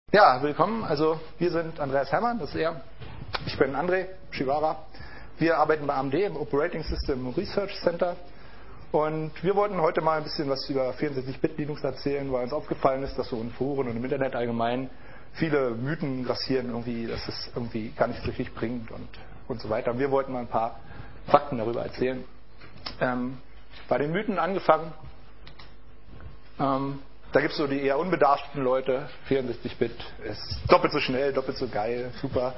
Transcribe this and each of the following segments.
Ja, willkommen. Also wir sind Andreas Herrmann, das ist er. Ich bin André Shivara. Wir arbeiten bei AMD im Operating System Research Center. Und wir wollten heute mal ein bisschen was über 64-Bit Linux erzählen, weil uns aufgefallen ist, dass so in Foren und im Internet allgemein viele Mythen grassieren, irgendwie, dass es irgendwie gar nichts richtig bringt und so weiter. Wir wollten mal ein paar Fakten darüber erzählen. Bei den Mythen angefangen. Da gibt es so die eher unbedarften Leute. 64-Bit ist doppelt so schnell, doppelt so geil, super.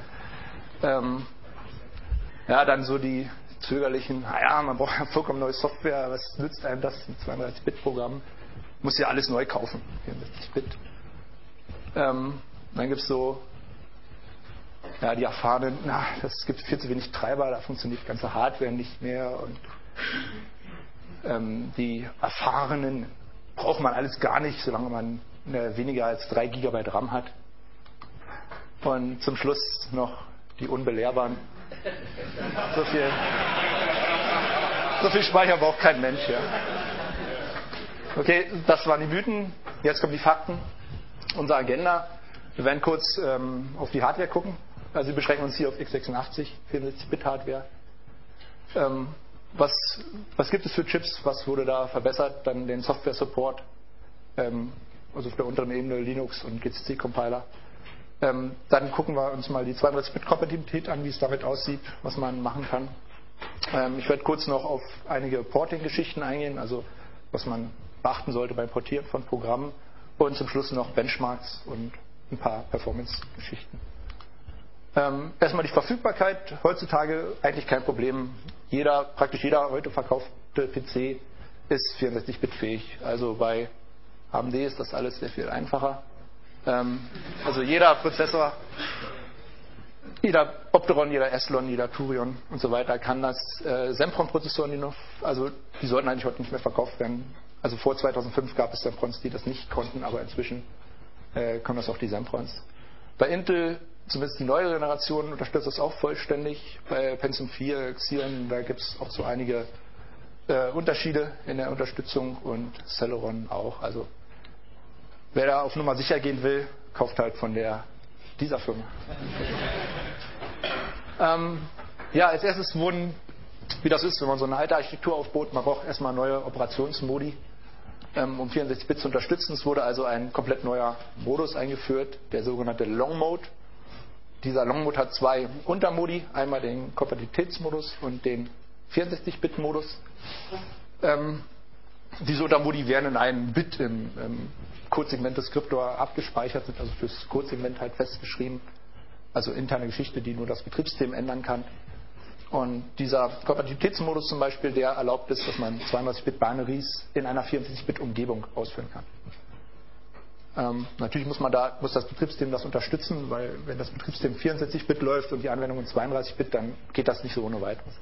Ja, dann so die zögerlichen, naja, man braucht ja vollkommen neue Software, was nützt einem das, ein 32-Bit-Programm? Muss ja alles neu kaufen, 64-Bit. Dann gibt es so, ja, die erfahrenen, es gibt viel zu wenig Treiber, da funktioniert die ganze Hardware nicht mehr und die erfahrenen braucht man alles gar nicht, solange man weniger als 3 GB RAM hat. Und zum Schluss noch die Unbelehrbaren. So viel Speicher braucht kein Mensch. Ja. Okay, das waren die Mythen. Jetzt kommen die Fakten. Unsere Agenda. Wir werden kurz auf die Hardware gucken. Also wir beschränken uns hier auf x86, 64-Bit-Hardware. Was gibt es für Chips? Was wurde da verbessert? Dann den Software-Support, also auf der unteren Ebene Linux und GCC-Compiler. Dann gucken wir uns mal die 32-Bit-Kompatibilität an, wie es damit aussieht, was man machen kann. Ich werde kurz noch auf einige Porting-Geschichten eingehen, also was man beachten sollte beim Portieren von Programmen. Und zum Schluss noch Benchmarks und ein paar Performance-Geschichten. Erstmal die Verfügbarkeit. Heutzutage eigentlich kein Problem. Praktisch jeder heute verkaufte PC ist 64-Bit fähig. Also bei AMD ist das alles sehr viel einfacher. Also jeder Prozessor, jeder Opteron, jeder Athlon, jeder Turion und so weiter kann das. Sempron-Prozessoren, die sollten eigentlich heute nicht mehr verkauft werden. Also vor 2005 gab es Semprons, die das nicht konnten, aber inzwischen können das auch die Semprons. Bei Intel, zumindest die neue Generation, unterstützt das auch vollständig. Bei Pentium 4, Xeon, da gibt es auch so einige Unterschiede in der Unterstützung und Celeron auch. Also wer da auf Nummer sicher gehen will, kauft halt von dieser Firma. Ja, als erstes wie das ist, wenn man so eine alte Architektur aufbaut, man braucht erstmal neue Operationsmodi, um 64-Bit zu unterstützen. Es wurde also ein komplett neuer Modus eingeführt, der sogenannte Long Mode. Dieser Long Mode hat 2 Untermodi, einmal den Kompatibilitätsmodus und den 64-Bit-Modus. Diese Untermodi werden in einem Bit im Codesegment-Deskriptor abgespeichert, sind also fürs Codesegment halt festgeschrieben. Also interne Geschichte, die nur das Betriebssystem ändern kann. Und dieser Kompatibilitätsmodus zum Beispiel, der erlaubt es, dass man 32-Bit-Binaries in einer 64-Bit-Umgebung ausführen kann. Natürlich muss das Betriebssystem das unterstützen, weil wenn das Betriebssystem 64-Bit läuft und die Anwendung in 32-Bit, dann geht das nicht so ohne weiteres.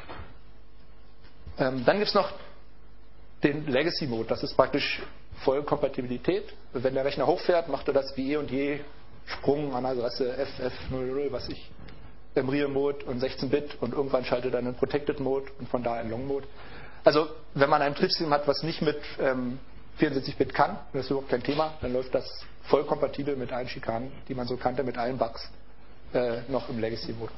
Dann gibt es noch den Legacy-Mode, das ist praktisch Vollkompatibilität. Wenn der Rechner hochfährt, macht er das wie eh und je, Sprung an Adresse FF00, was ich, im Real-Mode und 16-Bit und irgendwann schaltet er einen Protected-Mode und von da einen Long-Mode. Also wenn man ein Betriebssystem hat, was nicht mit 64-Bit kann, das ist überhaupt kein Thema, dann läuft das voll kompatibel mit allen Schikanen, die man so kannte, mit allen Bugs, noch im Legacy-Modus.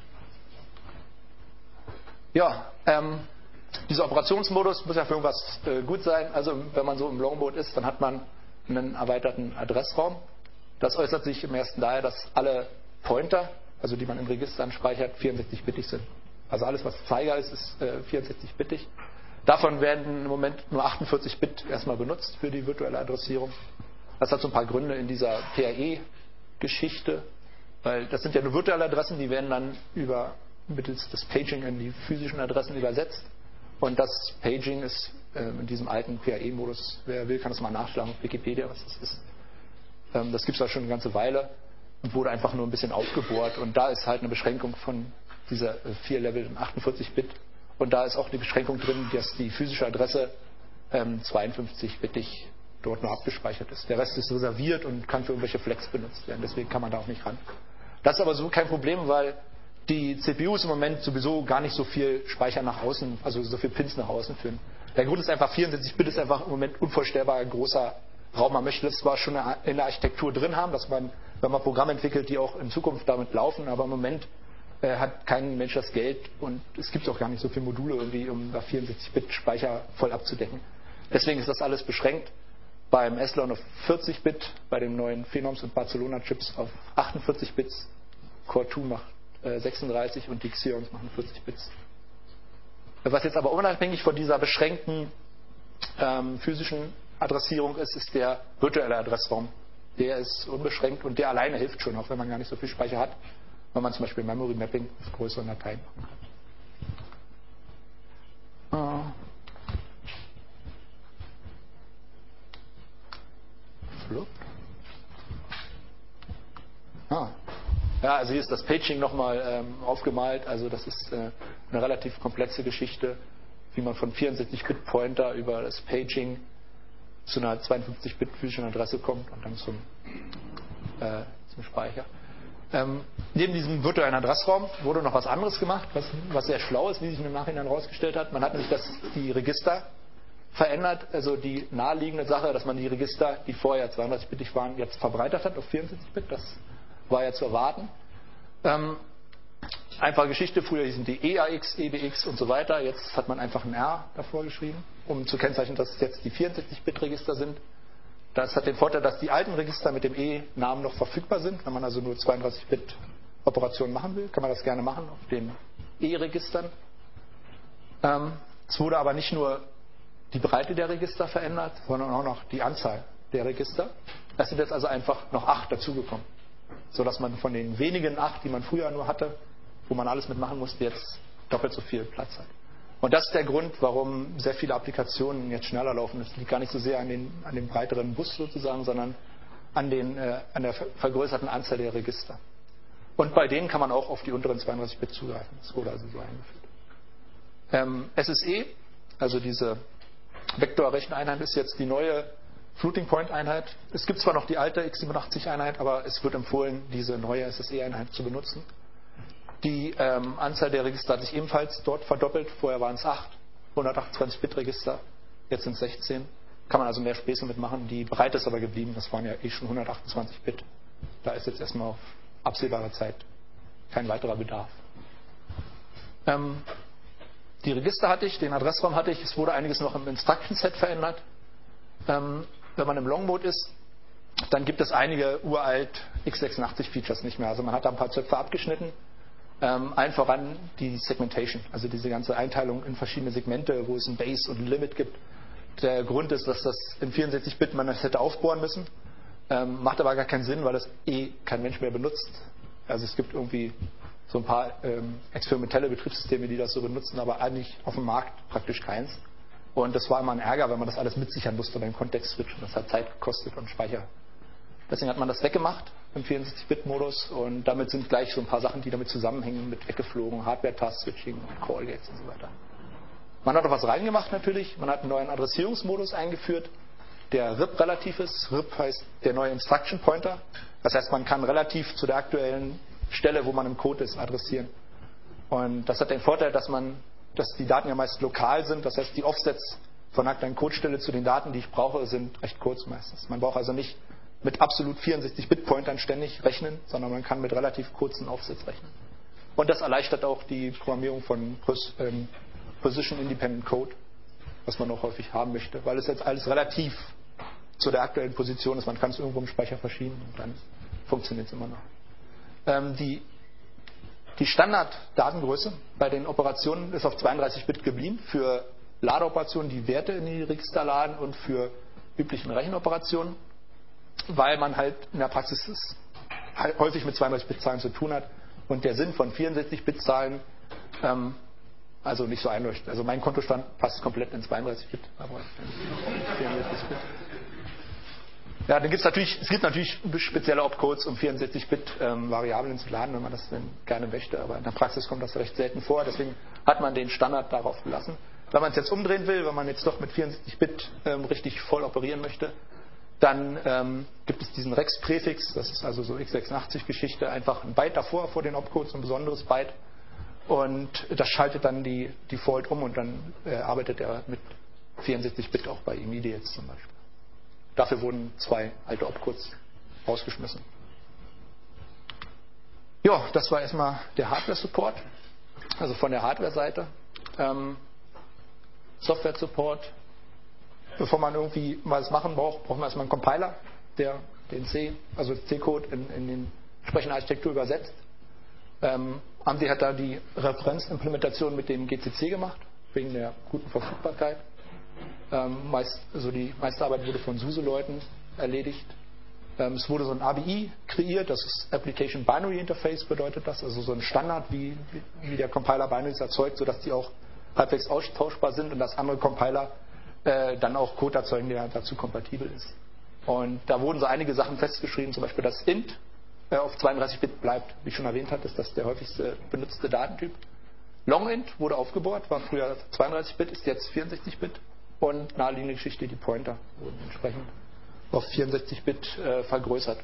Ja, dieser Operationsmodus muss ja für irgendwas gut sein. Also wenn man so im Long-Mode ist, dann hat man einen erweiterten Adressraum. Das äußert sich im ersten daher, dass alle Pointer, also die man in Registern speichert, 64-bittig sind. Also alles, was Zeiger ist, ist 64-bittig. Davon werden im Moment nur 48-Bit erstmal benutzt für die virtuelle Adressierung. Das hat so ein paar Gründe in dieser PAE-Geschichte, weil das sind ja nur virtuelle Adressen, die werden dann mittels des Paging in die physischen Adressen übersetzt. Und das Paging ist in diesem alten PAE-Modus, wer will, kann das mal nachschlagen auf Wikipedia, was das ist. Das gibt es da schon eine ganze Weile und wurde einfach nur ein bisschen aufgebohrt. Und da ist halt eine Beschränkung von dieser 4 Level in 48-Bit. Und da ist auch die Beschränkung drin, dass die physische Adresse 52-bittig dort nur abgespeichert ist. Der Rest ist reserviert und kann für irgendwelche Flex benutzt werden. Deswegen kann man da auch nicht ran. Das ist aber so kein Problem, weil die CPUs im Moment sowieso gar nicht so viel Speicher nach außen, also so viel Pins nach außen führen. Der Grund ist einfach, 64-Bit ist einfach im Moment unvorstellbar großer braucht. Man möchte das zwar schon in der Architektur drin haben, dass man, wenn man Programme entwickelt, die auch in Zukunft damit laufen, aber im Moment hat kein Mensch das Geld und es gibt auch gar nicht so viele Module irgendwie, um da 64-Bit Speicher voll abzudecken. Deswegen ist das alles beschränkt. Beim Athlon auf 40-Bit, bei den neuen Phenoms und Barcelona Chips auf 48 Bits. Core 2 macht 36 und die Xeons machen 40 Bits. Was jetzt aber unabhängig von dieser beschränkten physischen Adressierung ist, ist der virtuelle Adressraum. Der ist unbeschränkt und der alleine hilft schon, auch wenn man gar nicht so viel Speicher hat, wenn man zum Beispiel Memory Mapping auf größeren Dateien machen kann. Ja, also hier ist das Paging nochmal aufgemalt. Also das ist eine relativ komplexe Geschichte, wie man von 64-Bit-Pointer über das Paging zu einer 52-Bit physischen Adresse kommt und dann zum Speicher. Neben diesem virtuellen Adressraum wurde noch was anderes gemacht, was sehr schlau ist, wie sich im Nachhinein herausgestellt hat. Man hat nämlich die Register verändert, also die naheliegende Sache, dass man die Register, die vorher 32-bittig waren, jetzt verbreitert hat auf 64-Bit. Das war ja zu erwarten. Einfache Geschichte, früher hießen die EAX, EBX und so weiter. Jetzt hat man einfach ein R davor geschrieben, um zu kennzeichnen, dass es jetzt die 64-Bit-Register sind. Das hat den Vorteil, dass die alten Register mit dem E-Namen noch verfügbar sind. Wenn man also nur 32-Bit-Operationen machen will, kann man das gerne machen auf den E-Registern. Es wurde aber nicht nur die Breite der Register verändert, sondern auch noch die Anzahl der Register. Es sind jetzt also einfach noch 8 dazugekommen, sodass man von den wenigen 8, die man früher nur hatte, wo man alles mitmachen musste, jetzt doppelt so viel Platz hat. Und das ist der Grund, warum sehr viele Applikationen jetzt schneller laufen. Das liegt gar nicht so sehr an dem breiteren Bus sozusagen, sondern an der vergrößerten Anzahl der Register. Und bei denen kann man auch auf die unteren 32-Bit zugreifen. Das wurde also so eingeführt. SSE, also diese Vektorrecheneinheit, ist jetzt die neue Floating Point Einheit. Es gibt zwar noch die alte x87 Einheit, aber es wird empfohlen, diese neue SSE Einheit zu benutzen. Die Anzahl der Register hat sich ebenfalls dort verdoppelt. Vorher waren es 8 128-Bit-Register, jetzt sind es 16. Kann man also mehr Späße mitmachen. Die Breite ist aber geblieben, das waren ja eh schon 128 Bit. Da ist jetzt erstmal auf absehbare Zeit kein weiterer Bedarf. Die Register hatte ich, den Adressraum hatte ich. Es wurde einiges noch im Instruction Set verändert. Wenn man im Long Mode ist, dann gibt es einige uralt x86-Features nicht mehr. Also man hat da ein paar Zöpfe abgeschnitten. Allen voran die Segmentation, also diese ganze Einteilung in verschiedene Segmente, wo es ein Base und ein Limit gibt. Der Grund ist, dass das in 64-Bit man das hätte aufbohren müssen. Macht aber gar keinen Sinn, weil das kein Mensch mehr benutzt. Also es gibt irgendwie so ein paar experimentelle Betriebssysteme, die das so benutzen, aber eigentlich auf dem Markt praktisch keins. Und das war immer ein Ärger, wenn man das alles mitsichern musste beim Kontext-Switch. Das hat Zeit gekostet und Speicher. Deswegen hat man das weggemacht im 64-Bit-Modus und damit sind gleich so ein paar Sachen, die damit zusammenhängen, mit weggeflogen, Hardware-Task-Switching, Call-Gates und so weiter. Man hat auch was reingemacht natürlich. Man hat einen neuen Adressierungsmodus eingeführt, der RIP-relativ ist. RIP heißt der neue Instruction Pointer. Das heißt, man kann relativ zu der aktuellen Stelle, wo man im Code ist, adressieren. Und das hat den Vorteil, dass die Daten ja meist lokal sind. Das heißt, die Offsets von der aktuellen Codestelle zu den Daten, die ich brauche, sind recht kurz meistens. Man braucht also nicht mit absolut 64-Bit-Pointern ständig rechnen, sondern man kann mit relativ kurzen Offsets rechnen. Und das erleichtert auch die Programmierung von Position Independent Code, was man auch häufig haben möchte, weil es jetzt alles relativ zu der aktuellen Position ist. Man kann es irgendwo im Speicher verschieben und dann funktioniert es immer noch. Die Standard-Datengröße bei den Operationen ist auf 32-Bit geblieben für Ladeoperationen, die Werte in die Register laden und für üblichen Rechenoperationen, weil man halt in der Praxis häufig mit 32-Bit-Zahlen zu tun hat und der Sinn von 64-Bit-Zahlen also nicht so einleuchtet. Also mein Kontostand passt komplett in 32-Bit, aber 64-Bit. Ja, dann es gibt natürlich spezielle Opcodes, um 64-Bit Variablen zu laden, wenn man das denn gerne möchte, aber in der Praxis kommt das recht selten vor, deswegen hat man den Standard darauf gelassen. Wenn man es jetzt umdrehen will, wenn man jetzt doch mit 64-Bit richtig voll operieren möchte, dann gibt es diesen Rex-Präfix, das ist also so x86-Geschichte, einfach ein Byte davor, vor den Opcodes, ein besonderes Byte. Und das schaltet dann die Default um und dann arbeitet er mit 64-Bit auch bei IMIDI jetzt zum Beispiel. dafür wurden 2 alte Opcodes rausgeschmissen. Ja, das war erstmal der Hardware-Support, also von der Hardware-Seite. Software-Support. Bevor man irgendwie was machen braucht man erstmal einen Compiler, der den C-Code in die entsprechende Architektur übersetzt. AMD hat da die Referenzimplementation mit dem GCC gemacht, wegen der guten Verfügbarkeit. Die meiste Arbeit wurde von SUSE-Leuten erledigt. Es wurde so ein ABI kreiert, das ist Application Binary Interface, bedeutet das, also so ein Standard, wie der Compiler Binaries erzeugt, sodass die auch halbwegs austauschbar sind und dass andere Compiler dann auch Code erzeugen, der dazu kompatibel ist. Und da wurden so einige Sachen festgeschrieben, zum Beispiel das int auf 32-Bit bleibt. Wie ich schon erwähnt hatte, ist das der häufigste benutzte Datentyp. Longint wurde aufgebohrt, war früher 32-Bit, ist jetzt 64-Bit. Und naheliegende Geschichte, die Pointer wurden entsprechend auf 64-Bit vergrößert.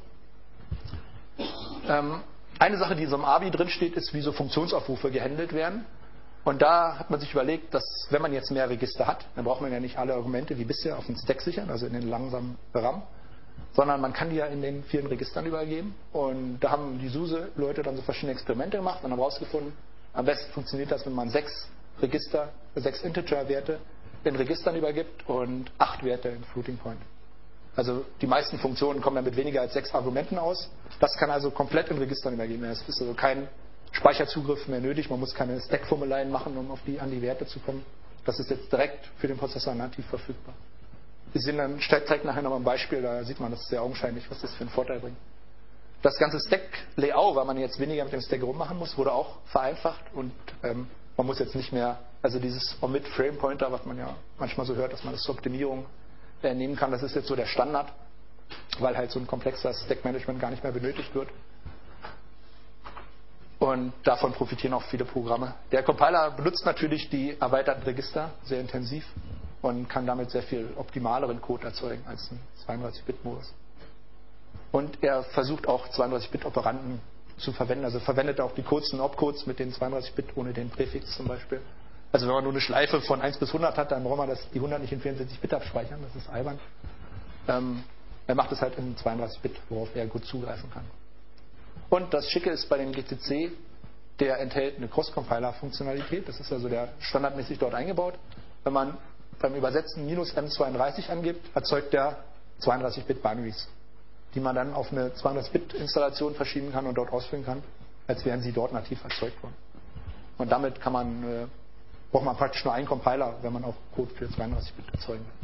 Eine Sache, die so im ABI drinsteht, ist, wie so Funktionsaufrufe gehandelt werden. Und da hat man sich überlegt, dass wenn man jetzt mehr Register hat, dann braucht man ja nicht alle Argumente wie bisher auf den Stack sichern, also in den langsamen RAM, sondern man kann die ja in den vielen Registern übergeben. Und da haben die SUSE-Leute dann so verschiedene Experimente gemacht und haben herausgefunden, am besten funktioniert das, wenn man 6 Integer-Werte in Registern übergibt und 8 Werte in Floating Point. Also die meisten Funktionen kommen dann mit weniger als 6 Argumenten aus. Das kann also komplett in Registern übergeben werden. Es ist also kein Speicherzugriff mehr nötig. Man muss keine Stack-Formulaien machen, um an die Werte zu kommen. Das ist jetzt direkt für den Prozessor nativ verfügbar. Wir sehen dann, zeigt nachher nochmal ein Beispiel, da sieht man das sehr augenscheinlich, was das für einen Vorteil bringt. Das ganze Stack-Layout, weil man jetzt weniger mit dem Stack rummachen muss, wurde auch vereinfacht und man muss jetzt nicht mehr, also dieses Omit-Frame-Pointer, was man ja manchmal so hört, dass man das zur Optimierung nehmen kann, das ist jetzt so der Standard, weil halt so ein komplexer Stack-Management gar nicht mehr benötigt wird. Und davon profitieren auch viele Programme. Der Compiler benutzt natürlich die erweiterten Register sehr intensiv und kann damit sehr viel optimaleren Code erzeugen als ein 32-Bit-Modus. Und er versucht auch 32-Bit-Operanten zu verwenden. Also verwendet auch die kurzen Opcodes mit den 32-Bit ohne den Präfix zum Beispiel. Also wenn man nur eine Schleife von 1 bis 100 hat, dann braucht man die 100 nicht in 64-Bit abspeichern. Das ist albern. Er macht es halt in 32-Bit, worauf er gut zugreifen kann. Und das Schicke ist bei dem GCC, der enthält eine Cross-Compiler-Funktionalität. Das ist also standardmäßig dort eingebaut. Wenn man beim Übersetzen -M32 angibt, erzeugt der 32-Bit-Binaries, die man dann auf eine 200-Bit-Installation verschieben kann und dort ausführen kann, als wären sie dort nativ erzeugt worden. Und damit braucht man praktisch nur einen Compiler, wenn man auch Code für 32-Bit erzeugen will.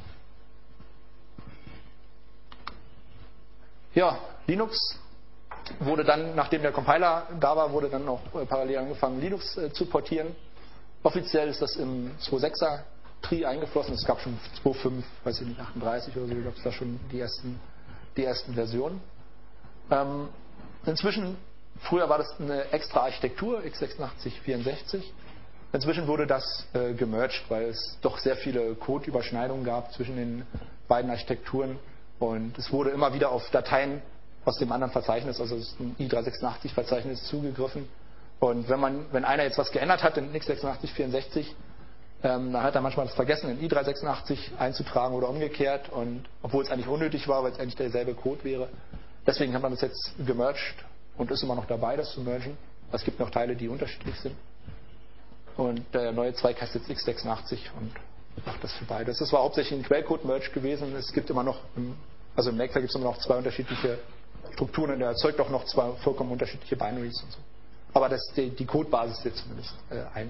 Ja, Linux wurde dann, nachdem der Compiler da war, wurde dann auch parallel angefangen, Linux zu portieren. Offiziell ist das im 2.6er Tri eingeflossen. Es gab schon 2.5, weiß ich nicht, 38 oder so, gab es da schon die ersten Versionen. Inzwischen, früher war das eine extra Architektur, x86-64. Inzwischen wurde das gemerged, weil es doch sehr viele Codeüberschneidungen gab zwischen den beiden Architekturen. Und es wurde immer wieder auf Dateien aus dem anderen Verzeichnis, also ein i386-Verzeichnis, zugegriffen. Und wenn einer jetzt was geändert hat in x86-64, dann hat er manchmal das vergessen, in i386 einzutragen oder umgekehrt. Und obwohl es eigentlich unnötig war, weil es eigentlich derselbe Code wäre. Deswegen hat man das jetzt gemerged und ist immer noch dabei, das zu mergen. Es gibt noch Teile, die unterschiedlich sind. Und der neue Zweig heißt jetzt x86 und macht das für beides. Das war hauptsächlich ein Quellcode-Merge gewesen. Es gibt immer noch, also im Maker gibt es immer noch 2 unterschiedliche Strukturen und er erzeugt auch noch 2 vollkommen unterschiedliche Binaries und so. Aber die Codebasis ist jetzt zumindest eine.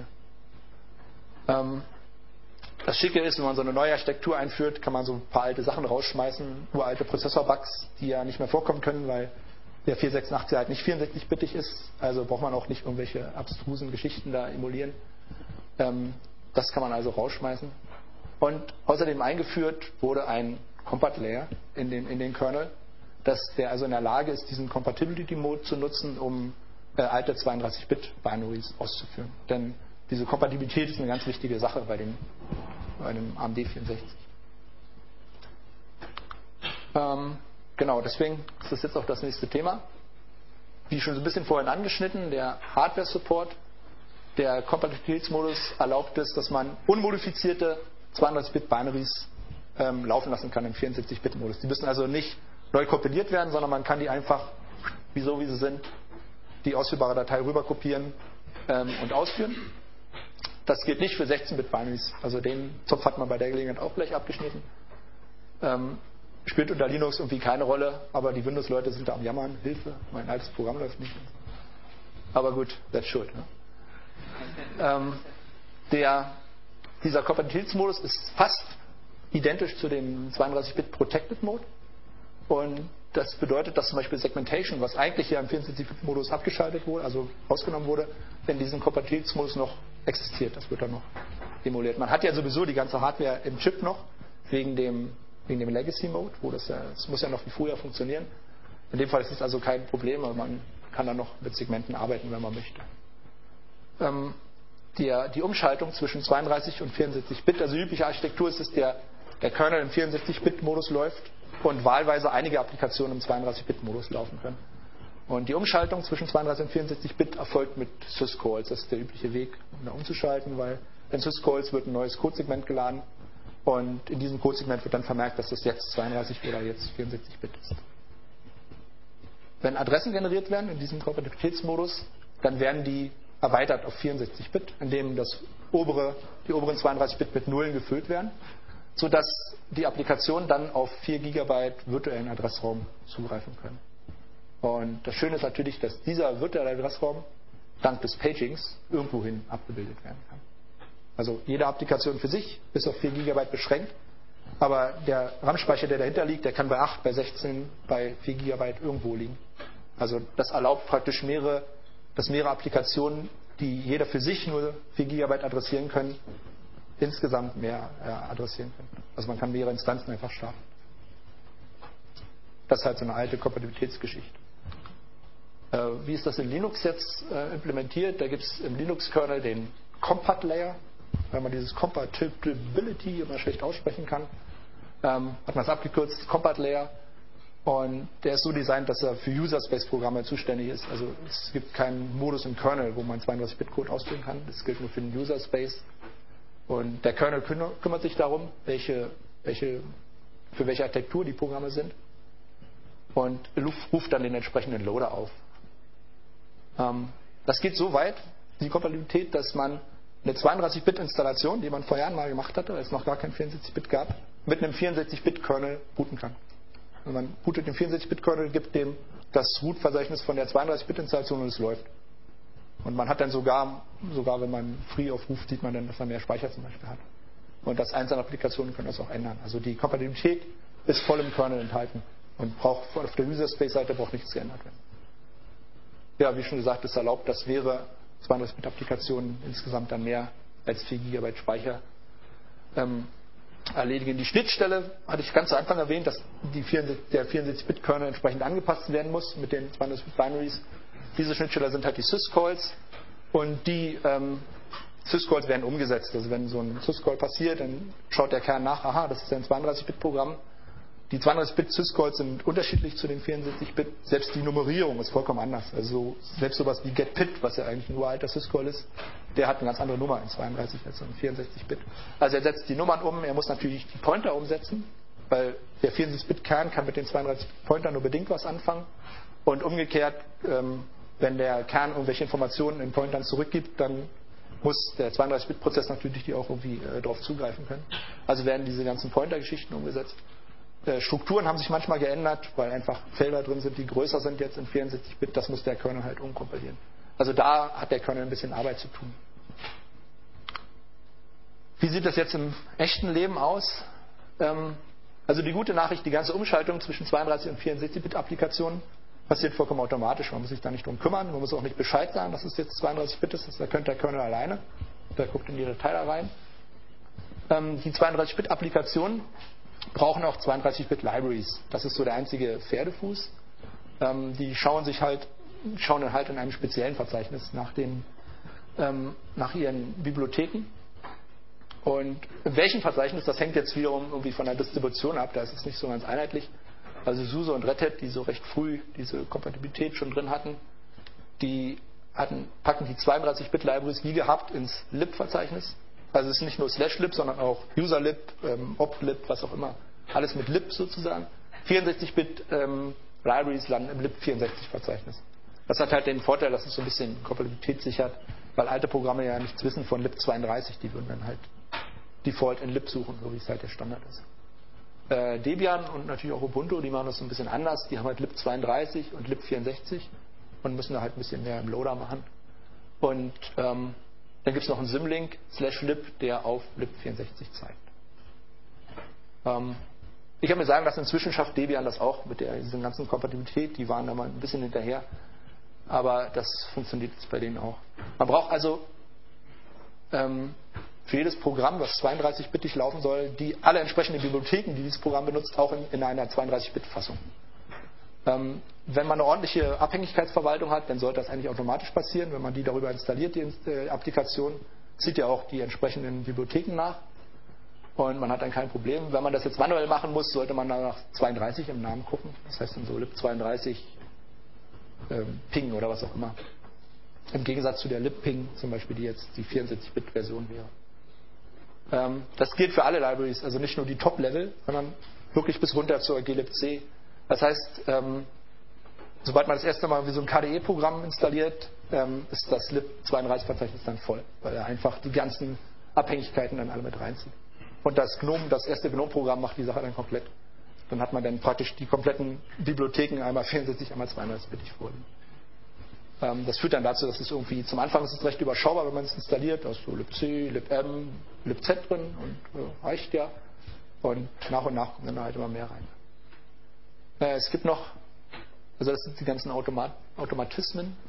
Das Schicke ist, wenn man so eine neue Architektur einführt, kann man so ein paar alte Sachen rausschmeißen, uralte Prozessor-Bugs, die ja nicht mehr vorkommen können, weil der 486 halt nicht 64-bittig ist. Also braucht man auch nicht irgendwelche abstrusen Geschichten da emulieren. Das kann man also rausschmeißen. Und außerdem eingeführt wurde ein Compat-Layer in den Kernel, der also in der Lage ist, diesen Compatibility-Mode zu nutzen, um alte 32-Bit-Binaries auszuführen. Denn diese Kompatibilität ist eine ganz wichtige Sache bei einem AMD 64. Genau, deswegen ist das jetzt auch das nächste Thema. Wie schon so ein bisschen vorhin angeschnitten, der Hardware-Support. Der Kompatibilitätsmodus erlaubt es, dass man unmodifizierte 32-Bit-Binaries laufen lassen kann im 74-Bit-Modus. Die müssen also nicht neu kompiliert werden, sondern man kann die einfach, wie sie sind, die ausführbare Datei rüber kopieren und ausführen. Das gilt nicht für 16-Bit-Binaries. Also den Zopf hat man bei der Gelegenheit auch gleich abgeschnitten. Spielt unter Linux irgendwie keine Rolle, aber die Windows-Leute sind da am Jammern. Hilfe, mein altes Programm läuft nicht. Aber gut, that's should. Ne? Dieser Kompatibilitätsmodus ist fast identisch zu dem 32-Bit Protected Mode. Und das bedeutet, dass zum Beispiel Segmentation, was eigentlich hier im 74-Bit-Modus abgeschaltet wurde, also ausgenommen wurde, in diesem Kompatibilitätsmodus noch existiert. Das wird dann noch emuliert. Man hat ja sowieso die ganze Hardware im Chip noch, wegen dem Legacy-Mode, wo das muss ja noch wie früher funktionieren. In dem Fall ist es also kein Problem, aber man kann dann noch mit Segmenten arbeiten, wenn man möchte. Die Umschaltung zwischen 32 und 64-Bit, also die übliche Architektur ist, dass der Kernel im 64-Bit-Modus läuft und wahlweise einige Applikationen im 32-Bit-Modus laufen können. Und die Umschaltung zwischen 32 und 64-Bit erfolgt mit Syscalls. Das ist der übliche Weg, um da umzuschalten, weil in Syscalls wird ein neues Codesegment geladen und in diesem Codesegment wird dann vermerkt, dass das jetzt 32 oder jetzt 64-Bit ist. Wenn Adressen generiert werden in diesem Kompatibilitätsmodus, dann werden die erweitert auf 64-Bit, indem die oberen 32-Bit mit Nullen gefüllt werden, sodass die Applikationen dann auf 4 GB virtuellen Adressraum zugreifen können. Und das Schöne ist natürlich, dass dieser virtuelle Adressraum dank des Pagings irgendwohin abgebildet werden kann. Also jede Applikation für sich ist auf 4 GB beschränkt, aber der RAM-Speicher, der dahinter liegt, der kann bei 8, bei 16, bei 4 GB irgendwo liegen. Also das erlaubt praktisch mehrere Applikationen, die jeder für sich nur 4 GB adressieren können, insgesamt mehr adressieren können. Also man kann mehrere Instanzen einfach starten. Das ist halt so eine alte Kompatibilitätsgeschichte. Wie ist das in Linux jetzt implementiert? Da gibt es im Linux-Kernel den Compat-Layer. Wenn man dieses Compatibility immer schlecht aussprechen kann, hat man es abgekürzt, Compat-Layer. Und der ist so designt, dass er für User-Space-Programme zuständig ist. Also es gibt keinen Modus im Kernel, wo man 32-Bit-Code ausführen kann. Das gilt nur für den User-Space. Und der Kernel kümmert sich darum, für welche Architektur die Programme sind. Und ruft dann den entsprechenden Loader auf. Das geht so weit, die Kompatibilität, dass man eine 32-Bit-Installation, die man vor Jahren mal gemacht hatte, als es noch gar kein 64-Bit gab, mit einem 64-Bit-Kernel booten kann. Und man bootet den 64-Bit-Kernel, gibt dem das Root-Verzeichnis von der 32-Bit-Installation und es läuft. Und man hat dann sogar wenn man Free aufruft, sieht man dann, dass man mehr Speicher zum Beispiel hat. Und das einzelne Applikationen können das auch ändern. Also die Kompatibilität ist voll im Kernel enthalten und auf der User-Space-Seite braucht nichts geändert werden. Ja, wie schon gesagt, es erlaubt, dass mehrere 32-Bit-Applikationen insgesamt dann mehr als 4 GB Speicher erledigen. Die Schnittstelle hatte ich ganz zu Anfang erwähnt, dass der 64-Bit-Kernel entsprechend angepasst werden muss mit den 32-Bit-Binaries. Diese Schnittstelle sind halt die Syscalls und die Syscalls werden umgesetzt. Also wenn so ein Syscall passiert, dann schaut der Kern nach, aha, das ist ein 32-Bit-Programm. Die 32-Bit-Syscalls sind unterschiedlich zu den 64-Bit. Selbst die Nummerierung ist vollkommen anders. Also selbst sowas wie getPit, was ja eigentlich ein uralter Syscall ist, der hat eine ganz andere Nummer in 32 als in 64-Bit. Also er setzt die Nummern um, er muss natürlich die Pointer umsetzen, weil der 64-Bit-Kern kann mit den 32-Pointern nur bedingt was anfangen. Und umgekehrt, wenn der Kern irgendwelche Informationen in Pointern zurückgibt, dann muss der 32-Bit-Prozess natürlich die auch irgendwie darauf zugreifen können. Also werden diese ganzen Pointer-Geschichten umgesetzt. Strukturen haben sich manchmal geändert, weil einfach Felder drin sind, die größer sind jetzt in 64-Bit. Das muss der Kernel halt umkompilieren. Also da hat der Kernel ein bisschen Arbeit zu tun. Wie sieht das jetzt im echten Leben aus? Also die gute Nachricht, die ganze Umschaltung zwischen 32 und 64-Bit-Applikationen passiert vollkommen automatisch. Man muss sich da nicht drum kümmern. Man muss auch nicht Bescheid sagen, dass es jetzt 32-Bit ist. Da könnte der Kernel alleine. Der guckt in die Datei da rein. Die 32-Bit-Applikationen brauchen auch 32-Bit-Libraries. Das ist so der einzige Pferdefuß. Die schauen dann halt in einem speziellen Verzeichnis nach ihren Bibliotheken. Und in welchem Verzeichnis, das hängt jetzt wiederum irgendwie von der Distribution ab. Da ist es nicht so ganz einheitlich. Also SUSE und Red Hat, die so recht früh diese Kompatibilität schon drin hatten, packen die 32-Bit-Libraries wie gehabt ins lib-Verzeichnis. Also es ist nicht nur /lib, sondern auch userlib, oplib, was auch immer. Alles mit lib sozusagen. 64-Bit Libraries landen im lib64-Verzeichnis. Das hat halt den Vorteil, dass es so ein bisschen Kompatibilität sichert, weil alte Programme ja nichts wissen von lib32, die würden dann halt default in lib suchen, so wie es halt der Standard ist. Debian und natürlich auch Ubuntu, die machen das so ein bisschen anders. Die haben halt lib32 und lib64 und müssen da halt ein bisschen mehr im Loader machen. Und dann gibt es noch einen Symlink /lib, der auf lib64 zeigt. Ich habe mir sagen lassen, inzwischen schafft Debian das auch mit dieser ganzen Kompatibilität. Die waren da mal ein bisschen hinterher. Aber das funktioniert jetzt bei denen auch. Man braucht also für jedes Programm, was 32-bittig laufen soll, alle entsprechenden Bibliotheken, die dieses Programm benutzt, auch in einer 32-Bit-Fassung. Wenn man eine ordentliche Abhängigkeitsverwaltung hat, dann sollte das eigentlich automatisch passieren. Wenn man die darüber installiert, die Applikation, zieht ja auch die entsprechenden Bibliotheken nach. Und man hat dann kein Problem. Wenn man das jetzt manuell machen muss, sollte man dann nach 32 im Namen gucken. Das heißt dann so lib32 Ping oder was auch immer. Im Gegensatz zu der libping zum Beispiel, die jetzt die 64-Bit-Version wäre. Das gilt für alle Libraries, also nicht nur die Top-Level, sondern wirklich bis runter zur glibc. Das heißt, sobald man das erste Mal wie so ein KDE-Programm installiert, ist das lib32-Verzeichnis dann voll, weil er einfach die ganzen Abhängigkeiten dann alle mit reinzieht. Und das erste GNOME-Programm macht die Sache dann komplett. Dann hat man dann praktisch die kompletten Bibliotheken einmal 64, einmal 32-bittig vorliegen. Das führt dann dazu, dass es irgendwie, zum Anfang ist es recht überschaubar, wenn man es installiert, da ist so libc, libm, libz drin und reicht ja. Und nach kommen dann halt immer mehr rein. Es gibt noch, also das sind die ganzen Automatismen.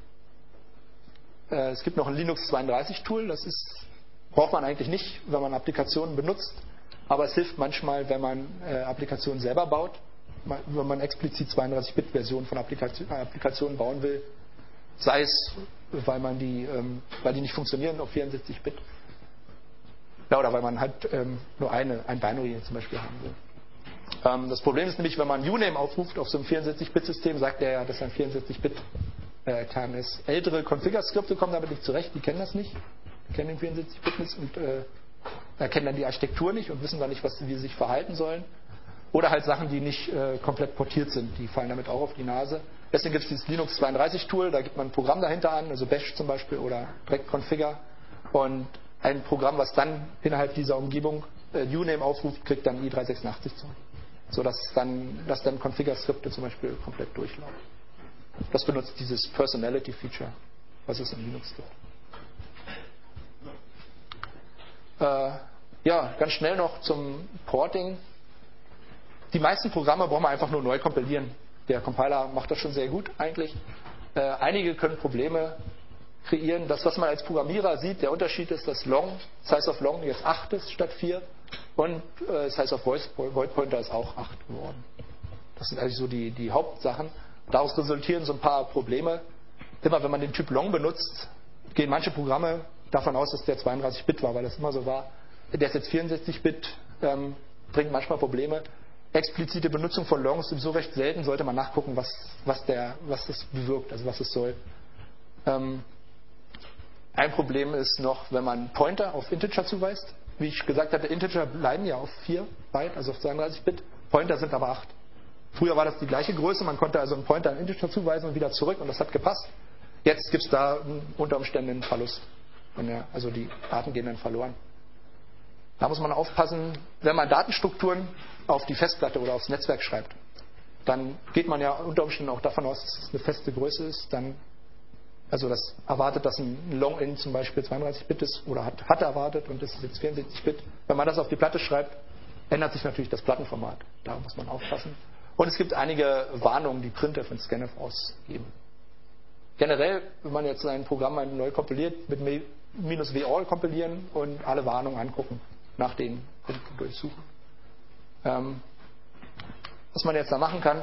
Es gibt noch ein Linux 32 Tool, braucht man eigentlich nicht, wenn man Applikationen benutzt, aber es hilft manchmal, wenn man Applikationen selber baut, wenn man explizit 32-Bit-Versionen von Applikationen bauen will, sei es, weil die nicht funktionieren auf 64-Bit, ja, oder weil man halt nur ein Binary zum Beispiel haben will. Das Problem ist nämlich, wenn man Uname aufruft auf so einem 64-Bit-System, sagt er ja, dass ein 64-Bit-Kern ist. Ältere Configure-Skripte kommen damit nicht zurecht, die kennen das nicht. Die kennen den 64-Bit nicht und erkennen dann die Architektur nicht und wissen dann nicht, wie sie sich verhalten sollen. Oder halt Sachen, die nicht komplett portiert sind, die fallen damit auch auf die Nase. Deswegen gibt es dieses Linux 32 Tool, da gibt man ein Programm dahinter an, also Bash zum Beispiel oder direkt Configure. Und ein Programm, was dann innerhalb dieser Umgebung Uname aufruft, kriegt dann i386 zurück. Sodass dann Configure-Skripte zum Beispiel komplett durchlaufen. Das benutzt dieses Personality-Feature, was es in Linux gibt. Ja, ganz schnell noch zum Porting. Die meisten Programme braucht man einfach nur neu kompilieren. Der Compiler macht das schon sehr gut eigentlich. Einige können Probleme kreieren. Das, was man als Programmierer sieht, der Unterschied ist, dass Size of Long jetzt 8 ist statt 4 und Size of Void Pointer ist auch 8 geworden. Das sind eigentlich so die Hauptsachen. Daraus resultieren so ein paar Probleme. Immer wenn man den Typ Long benutzt, gehen manche Programme davon aus, dass der 32-Bit war, weil das immer so war. Der ist jetzt 64-Bit, bringt manchmal Probleme. Explizite Benutzung von Long ist sowieso recht selten, sollte man nachgucken, was das bewirkt, also was es soll. Ein Problem ist noch, wenn man Pointer auf Integer zuweist. Wie ich gesagt hatte, Integer bleiben ja auf 4 Byte, also auf 32-Bit. Pointer sind aber 8. Früher war das die gleiche Größe, man konnte also einen Pointer an Integer zuweisen und wieder zurück und das hat gepasst. Jetzt gibt es da unter Umständen einen Verlust. Also die Daten gehen dann verloren. Da muss man aufpassen, wenn man Datenstrukturen auf die Festplatte oder aufs Netzwerk schreibt, dann geht man ja unter Umständen auch davon aus, dass es eine feste Größe ist. Also das erwartet, dass ein Long-In zum Beispiel 32-Bit ist oder hat erwartet und das ist jetzt 64-Bit. Wenn man das auf die Platte schreibt, ändert sich natürlich das Plattenformat. Da muss man aufpassen. Und es gibt einige Warnungen, die Printf und Scanf ausgeben. Generell, wenn man jetzt ein Programm neu kompiliert, mit -all kompilieren und alle Warnungen angucken, nach den Punkten durchsuchen. Was man jetzt da machen kann,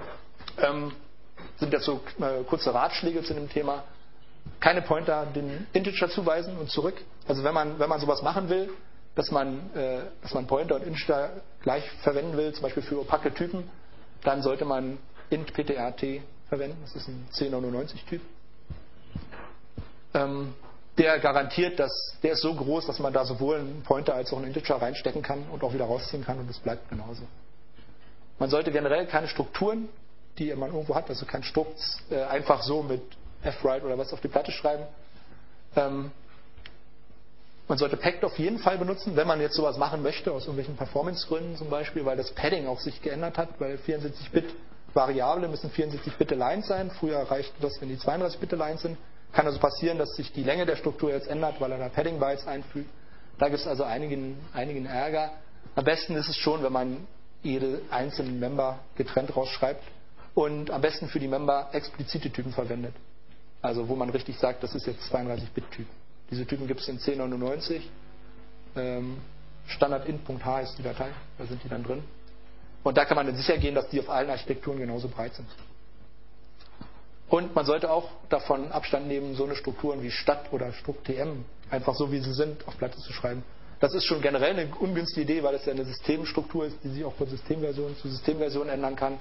sind jetzt so kurze Ratschläge zu dem Thema. Keine Pointer den Integer zuweisen und zurück. Also wenn man sowas machen will, dass man Pointer und Integer gleich verwenden will, zum Beispiel für opake Typen, dann sollte man int ptrt verwenden. Das ist ein 1099-Typ. der garantiert, der ist so groß, dass man da sowohl einen Pointer als auch einen Integer reinstecken kann und auch wieder rausziehen kann und es bleibt genauso. Man sollte generell keine Strukturen, die man irgendwo hat, also kein Strukt, einfach so mit fwrite oder was auf die Platte schreiben. Man sollte packed auf jeden Fall benutzen, wenn man jetzt sowas machen möchte, aus irgendwelchen Performance-Gründen zum Beispiel, weil das Padding auch sich geändert hat, weil 74-Bit-Variable müssen 74-Bit-Lines sein. Früher reichte das, wenn die 32-Bit-Lines sind. Kann also passieren, dass sich die Länge der Struktur jetzt ändert, weil er da Padding-Bytes einfügt. Da gibt es also einigen Ärger. Am besten ist es schon, wenn man jede einzelnen Member getrennt rausschreibt und am besten für die Member explizite Typen verwendet. Also wo man richtig sagt, das ist jetzt 32-Bit-Typ. Diese Typen gibt es in 1099. Standardint.h ist die Datei, da sind die dann drin. Und da kann man dann sicher gehen, dass die auf allen Architekturen genauso breit sind. Und man sollte auch davon Abstand nehmen, so eine Strukturen wie Stat oder Struct-TM einfach so wie sie sind auf Platte zu schreiben. Das ist schon generell eine ungünstige Idee, weil es ja eine Systemstruktur ist, die sich auch von Systemversion zu Systemversion ändern kann.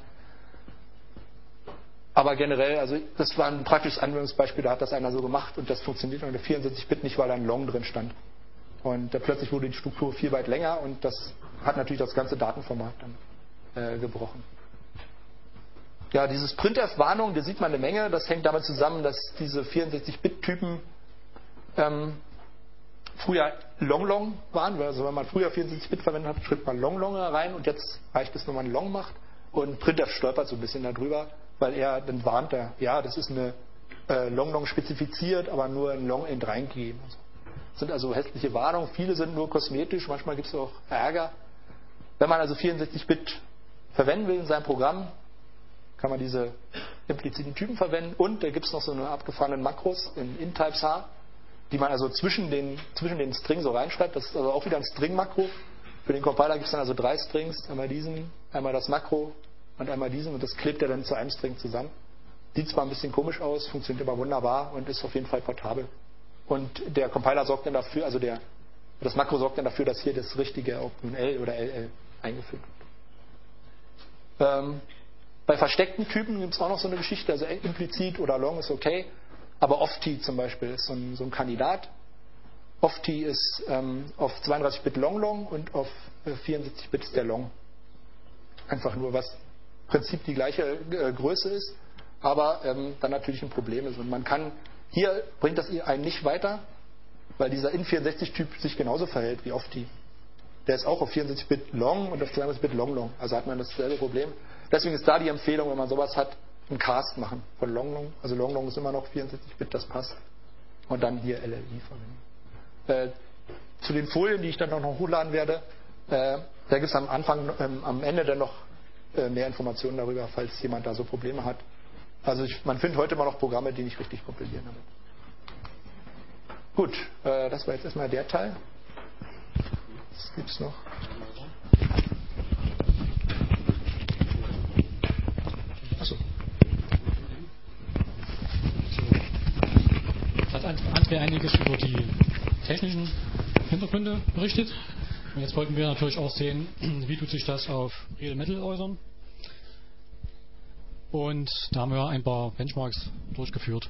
Aber generell, also das war ein praktisches Anwendungsbeispiel, da hat das einer so gemacht und das funktioniert unter 74-Bit nicht, weil da ein Long drin stand. Und plötzlich wurde die Struktur 4 Byte länger und das hat natürlich das ganze Datenformat dann gebrochen. Ja, dieses Printf-Warnung, da sieht man eine Menge. Das hängt damit zusammen, dass diese 64-Bit-Typen früher Long waren. Also wenn man früher 74-Bit verwendet hat, schreibt man Long rein und jetzt reicht es, wenn man Long macht. Und Printf stolpert so ein bisschen darüber, weil er dann warnt, ja, das ist eine Long spezifiziert, aber nur ein Long-End reingegeben. Das sind also hässliche Warnungen. Viele sind nur kosmetisch, manchmal gibt es auch Ärger. Wenn man also 64-Bit verwenden will in seinem Programm, kann man diese impliziten Typen verwenden und da gibt es noch so eine abgefahrenen Makros in int-types-h, die man also zwischen den String so reinschreibt. Das ist also auch wieder ein String-Makro. Für den Compiler gibt es dann also 3 Strings, einmal diesen, einmal das Makro und einmal diesen und das klebt er dann zu einem String zusammen. Sieht zwar ein bisschen komisch aus, funktioniert aber wunderbar und ist auf jeden Fall portabel. Und der Compiler sorgt dann dafür, also das Makro sorgt dann dafür, dass hier das richtige OpenL oder LL eingefügt wird. Bei versteckten Typen gibt es auch noch so eine Geschichte, also implizit oder long ist okay, aber oft-t zum Beispiel ist so ein Kandidat. Oft-t ist auf 32-Bit long und auf 74-Bit ist der long. Einfach nur, was im Prinzip die gleiche Größe ist, aber dann natürlich ein Problem ist. Und man kann, hier bringt das einen nicht weiter, weil dieser int64-Typ sich genauso verhält wie oft-t. Der ist auch auf 74-Bit long und auf 32-Bit long. Also hat man dasselbe Problem. Deswegen ist da die Empfehlung, wenn man sowas hat, einen Cast machen von long. Also long ist immer noch 74-Bit, das passt. Und dann hier LLI verwenden. Zu den Folien, die ich dann noch hochladen werde, da gibt es am Ende dann noch mehr Informationen darüber, falls jemand da so Probleme hat. Also man findet heute immer noch Programme, die nicht richtig kompilieren damit. Gut, das war jetzt erstmal der Teil. Was gibt es noch? Achso. Hat André einiges über die technischen Hintergründe berichtet. Und jetzt wollten wir natürlich auch sehen, wie tut sich das auf Real Metal äußern. Und da haben wir ein paar Benchmarks durchgeführt.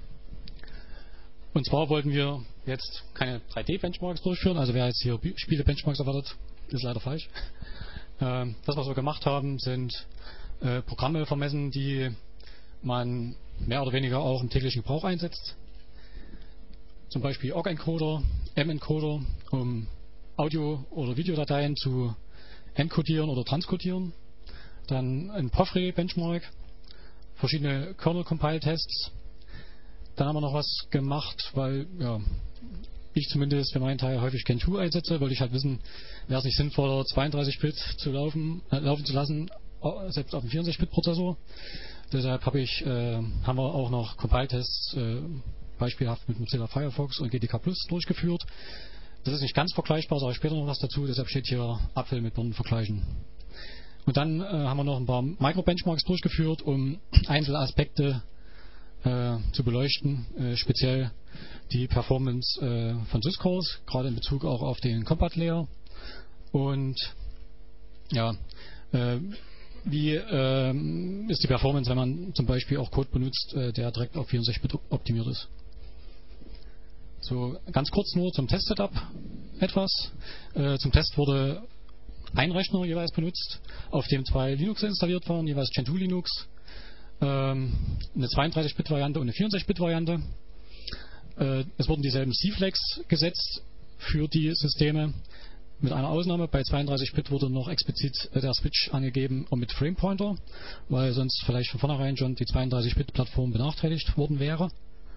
Und zwar wollten wir jetzt keine 3D-Benchmarks durchführen. Also wer jetzt hier Spiele-Benchmarks erwartet, ist leider falsch. Das, was wir gemacht haben, sind Programme vermessen, die man mehr oder weniger auch im täglichen Gebrauch einsetzt. Zum Beispiel Ogg-Encoder, M-Encoder, um Audio- oder Videodateien zu encodieren oder transkodieren. Dann ein Pofre-Benchmark, verschiedene Kernel-Compile-Tests. Dann haben wir noch was gemacht, weil ich zumindest für meinen Teil häufig Gentoo einsetze, wollte ich halt wissen, wäre es nicht sinnvoller, 32-Bit zu laufen zu lassen, selbst auf dem 64-Bit-Prozessor. Deshalb haben wir auch noch Compile-Tests beispielhaft mit Mozilla Firefox und GTK Plus durchgeführt. Das ist nicht ganz vergleichbar, sage ich später noch was dazu, deshalb steht hier Apfel mit Birnen vergleichen. Und dann haben wir noch ein paar Micro-Benchmarks durchgeführt, um einzelne Aspekte zu beleuchten, speziell die Performance von Syscalls, gerade in Bezug auch auf den Compat Layer. Und ja, wie ist die Performance, wenn man zum Beispiel auch Code benutzt, der direkt auf 64-Bit optimiert ist. So ganz kurz nur zum Test-Setup etwas. Zum Test wurde ein Rechner jeweils benutzt, auf dem 2 Linux installiert waren, jeweils Gentoo Linux, eine 32-Bit-Variante und eine 64-Bit-Variante. Es wurden dieselben C-Flags gesetzt für die Systeme, mit einer Ausnahme. Bei 32-Bit wurde noch explizit der Switch angegeben und mit Frame Pointer, weil sonst vielleicht von vornherein schon die 32-Bit-Plattform benachteiligt worden wäre.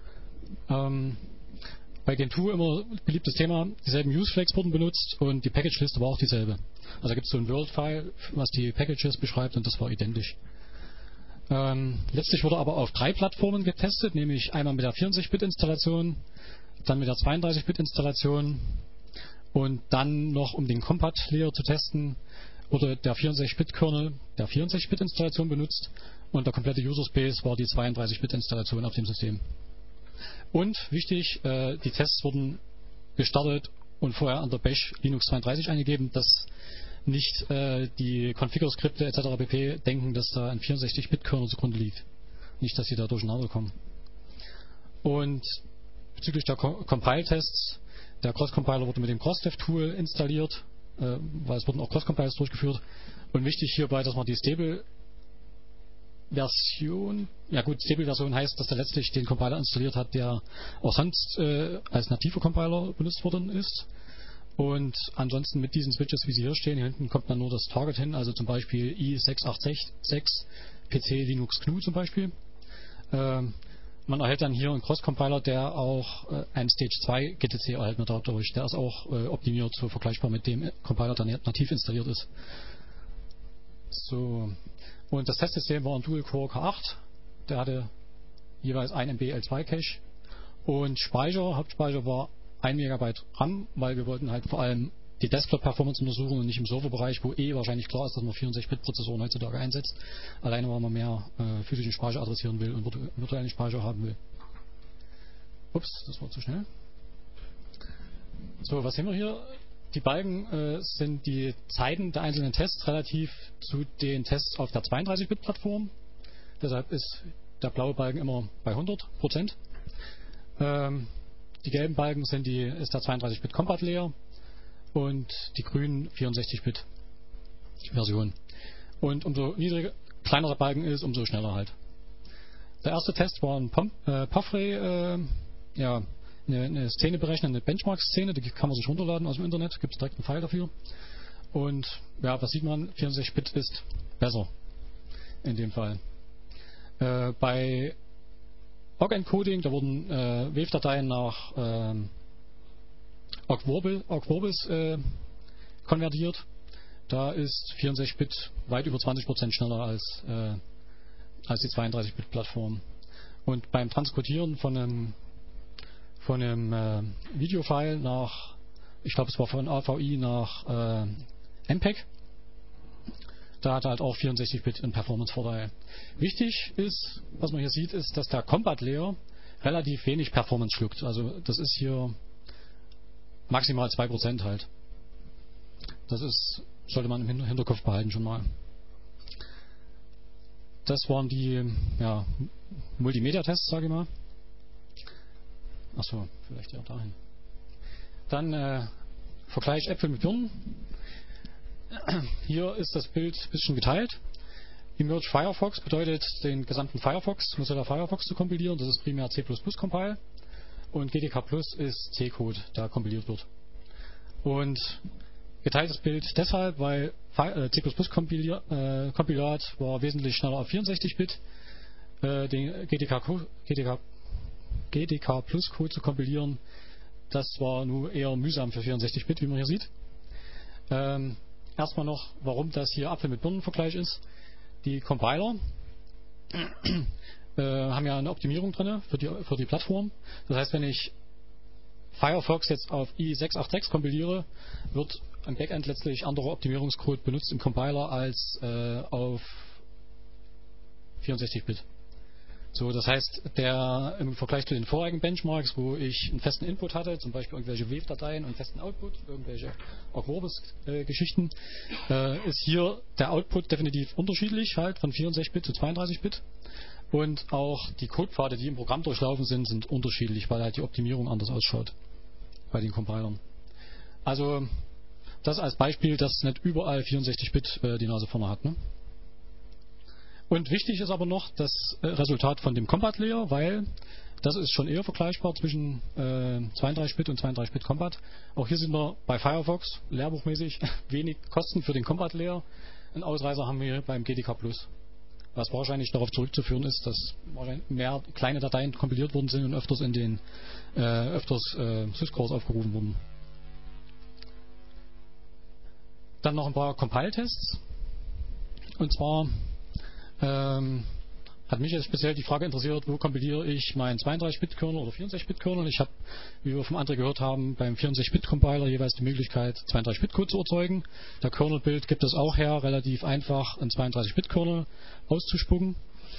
Bei Gentoo immer beliebtes Thema, dieselben Use-Flags wurden benutzt und die Package-Liste war auch dieselbe. Also da gibt es so ein World-File, was die Packages beschreibt, und das war identisch. Letztlich wurde aber auf 3 Plattformen getestet, nämlich einmal mit der 64-Bit-Installation, dann mit der 32-Bit-Installation und dann noch, um den Compat-Layer zu testen, wurde der 64-Bit-Kernel der 64-Bit-Installation benutzt und der komplette User-Space war die 32-Bit-Installation auf dem System. Und wichtig, die Tests wurden gestartet und vorher an der Bash Linux 32 eingegeben, dass nicht die Configure-Skripte etc. pp. Denken, dass da ein 64-Bit-Kernel zugrunde liegt. Nicht, dass sie da durcheinander kommen. Und bezüglich der Compile-Tests, der Cross-Compiler wurde mit dem Crossdev-Tool installiert, weil es wurden auch Cross-Compiles durchgeführt. Und wichtig hierbei, dass man die Stable-Version, ja gut, Stable-Version heißt, dass er letztlich den Compiler installiert hat, der auch sonst als nativer Compiler benutzt worden ist. Und ansonsten mit diesen Switches, wie sie hier stehen, hier hinten kommt dann nur das Target hin, also zum Beispiel i686 PC Linux GNU zum Beispiel. Man erhält dann hier einen Cross-Compiler, der auch einen Stage 2 GTC erhält mit dadurch. Der ist auch optimiert, so vergleichbar mit dem Compiler, der nativ installiert ist. So. Und das Testsystem war ein Dual-Core K8. Der hatte jeweils 1 MB L2 Cache. Und Hauptspeicher war 1 Megabyte RAM, weil wir wollten halt vor allem die Desktop-Performance untersuchen und nicht im Serverbereich, wo wahrscheinlich klar ist, dass man 64-Bit-Prozessoren heutzutage einsetzt. Alleine, weil man mehr physischen Speicher adressieren will und virtuellen Speicher haben will. Ups, das war zu schnell. So, was sehen wir hier? Die Balken sind die Zeiten der einzelnen Tests relativ zu den Tests auf der 32-Bit-Plattform. Deshalb ist der blaue Balken immer bei 100%. Die gelben Balken ist der 32-Bit Compat Layer und die grünen 64-Bit Version. Und umso kleiner der Balken ist, umso schneller halt. Der erste Test war ein Puffray, eine Szene berechnen, eine Benchmark-Szene, die kann man sich runterladen aus dem Internet, gibt es direkt einen File dafür. Und ja, was sieht man? 64-Bit ist besser in dem Fall. Bei Ogg-Encoding, da wurden Wave-Dateien nach Ogg-Vorbis konvertiert. Da ist 64-Bit weit über 20% schneller als die 32-Bit-Plattform. Und beim Transkodieren von einem Videofile nach, ich glaube es war von AVI nach MPEG, da hat er halt auch 64-Bit einen Performance-Vorteil. Wichtig ist, was man hier sieht, ist, dass der Compat-Layer relativ wenig Performance schluckt. Also das ist hier maximal 2% halt. Das sollte man im Hinterkopf behalten schon mal. Das waren die Multimedia-Tests, sage ich mal. Achso, vielleicht ja dahin. Dann Vergleich Äpfel mit Birnen. Hier ist das Bild ein bisschen geteilt. Emerge Firefox bedeutet, den gesamten Mozilla Firefox zu kompilieren. Das ist primär C++ Compile. Und GTK Plus ist C-Code, der kompiliert wird. Und geteiltes Bild deshalb, weil C++ Kompilat war wesentlich schneller auf 64-Bit. Den GTK Plus Code zu kompilieren, das war nur eher mühsam für 64-Bit, wie man hier sieht. Erstmal noch, warum das hier Apfel mit Birnen-Vergleich ist. Die Compiler haben ja eine Optimierung drin für die Plattform. Das heißt, wenn ich Firefox jetzt auf i686 kompiliere, wird am Backend letztlich anderer Optimierungscode benutzt im Compiler als auf 64-Bit. So, das heißt, im Vergleich zu den vorigen Benchmarks, wo ich einen festen Input hatte, zum Beispiel irgendwelche Wave-Dateien und einen festen Output, irgendwelche Ogg-Vorbis-Geschichten, ist hier der Output definitiv unterschiedlich, halt von 64-Bit zu 32-Bit. Und auch die Codepfade, die im Programm durchlaufen sind unterschiedlich, weil halt die Optimierung anders ausschaut bei den Compilern. Also das als Beispiel, dass nicht überall 64-Bit die Nase vorne hat. Ne? Und wichtig ist aber noch das Resultat von dem Compat Layer, weil das ist schon eher vergleichbar zwischen 32-Bit und 32-Bit Compat. Auch hier sind wir bei Firefox lehrbuchmäßig wenig Kosten für den Compat Layer. Einen Ausreißer haben wir beim GTK Plus. Was wahrscheinlich darauf zurückzuführen ist, dass wahrscheinlich mehr kleine Dateien kompiliert worden sind und öfters in den Syscalls aufgerufen wurden. Dann noch ein paar Compile-Tests. Und zwar hat mich jetzt speziell die Frage interessiert, wo kompiliere ich meinen 32-Bit-Kernel oder 64-Bit-Kernel. Ich habe, wie wir vom André gehört haben, beim 64-Bit-Compiler jeweils die Möglichkeit, 32-Bit-Code zu erzeugen. Der Kernel-Build gibt es auch her, relativ einfach, einen 32-Bit-Kernel auszuspucken.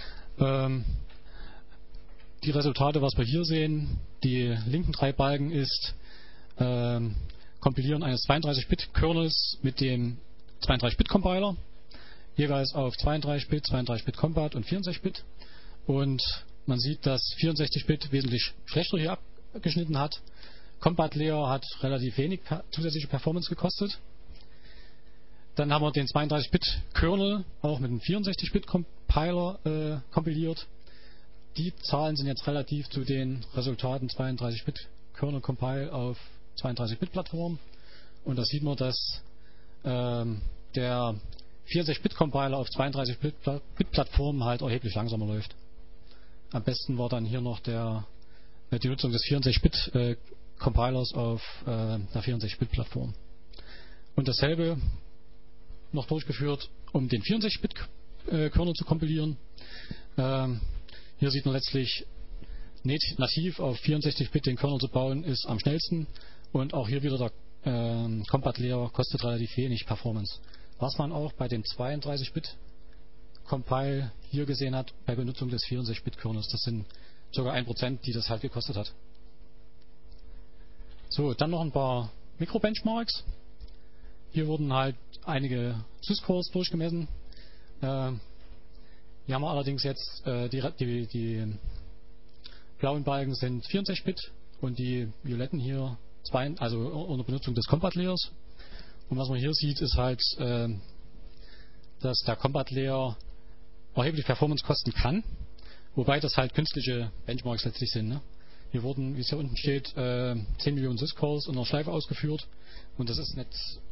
Die Resultate, was wir hier sehen, die linken 3 Balken ist Kompilieren eines 32-Bit-Kernels mit dem 32-Bit-Compiler. Jeweils auf 32-Bit, 32-Bit Compat und 64-Bit. Und man sieht, dass 64-Bit wesentlich schlechter hier abgeschnitten hat. Compat Layer hat relativ wenig zusätzliche Performance gekostet. Dann haben wir den 32-Bit-Kernel auch mit einem 64-Bit-Compiler kompiliert. Die Zahlen sind jetzt relativ zu den Resultaten 32-Bit-Kernel-Compile auf 32-Bit-Plattformen. Und da sieht man, dass der 64-Bit-Compiler auf 32-Bit-Plattformen halt erheblich langsamer läuft. Am besten war dann hier noch die Nutzung des 64-Bit-Compilers auf der 64-Bit-Plattform. Und dasselbe noch durchgeführt, um den 64-Bit-Kernel zu kompilieren. Hier sieht man letztlich, nativ auf 64-Bit den Kernel zu bauen, ist am schnellsten. Und auch hier wieder der Compat Layer kostet relativ wenig Performance. Was man auch bei dem 32-Bit-Compile hier gesehen hat, bei Benutzung des 64-Bit-Kernels. Das sind sogar 1%, die das halt gekostet hat. So, dann noch ein paar Mikro-Benchmarks. Hier wurden halt einige Syscalls durchgemessen. Hier haben wir allerdings jetzt, die blauen Balken sind 64-Bit und die violetten hier, also unter Benutzung des Compat Layers. Und was man hier sieht, ist halt, dass der Compat Layer erheblich Performance kosten kann, wobei das halt künstliche Benchmarks letztlich sind. Ne? Hier wurden, wie es hier unten steht, 10 Millionen Syscalls in einer Schleife ausgeführt und das ist nicht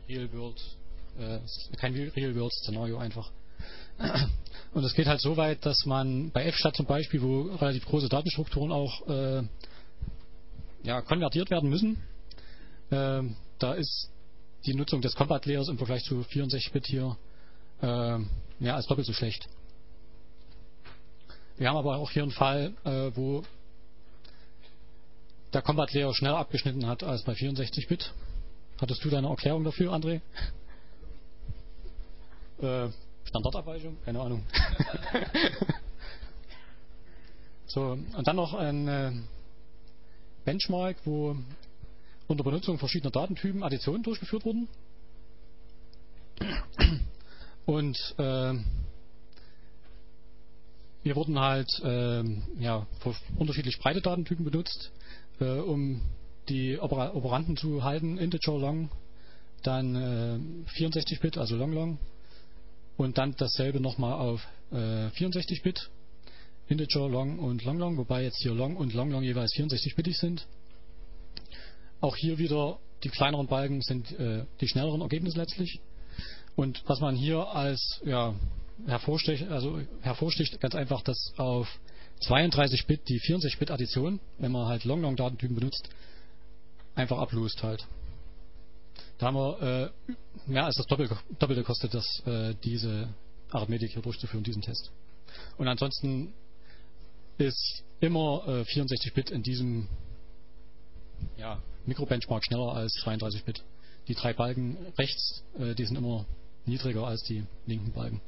kein Real-World-Szenario einfach. Und es geht halt so weit, dass man bei FSTAT zum Beispiel, wo relativ große Datenstrukturen auch konvertiert werden müssen, da ist die Nutzung des Compat Layers im Vergleich zu 64-Bit hier ist doppelt so schlecht. Wir haben aber auch hier einen Fall, wo der Compat Layer schneller abgeschnitten hat als bei 64-Bit. Hattest du deine Erklärung dafür, André? Standardabweichung? Keine Ahnung. So, und dann noch ein Benchmark, wo unter Benutzung verschiedener Datentypen Additionen durchgeführt wurden. Und hier wurden halt unterschiedlich breite Datentypen benutzt, um die Operanden zu halten, Integer Long, dann 64-Bit, also Long, und dann dasselbe nochmal auf 64-Bit, Integer Long und Long, wobei jetzt hier Long und Long jeweils 64-Bittig sind. Auch hier wieder die kleineren Balken sind die schnelleren Ergebnisse letztlich. Und was man hier als hervorsticht ganz einfach, dass auf 32-Bit die 64-Bit Addition, wenn man halt Long Datentypen benutzt, einfach ablöst halt. Da haben wir mehr als das Doppelte kostet das, diese Arithmetik hier durchzuführen, diesen Test. Und ansonsten ist immer 64-Bit in diesem Mikrobenchmark schneller als 32-Bit. Die 3 Balken rechts, die sind immer niedriger als die linken Balken.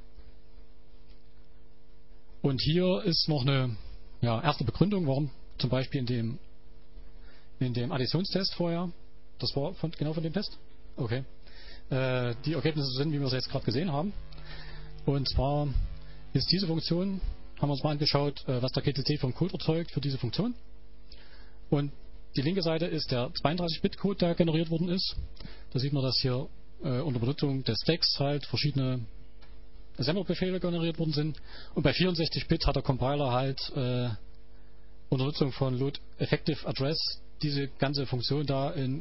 Und hier ist noch eine erste Begründung, warum zum Beispiel in dem Additionstest vorher, das war genau von dem Test? Okay. Die Ergebnisse sind, wie wir es jetzt gerade gesehen haben. Und zwar ist diese Funktion haben wir uns mal angeschaut, was der GTC vom Code erzeugt für diese Funktion. Und die linke Seite ist der 32-Bit-Code, der generiert worden ist. Da sieht man, dass hier unter Benutzung des Stacks halt verschiedene Assembler-Befehle generiert worden sind. Und bei 64-Bit hat der Compiler halt unter Nutzung von Load Effective Address diese ganze Funktion da in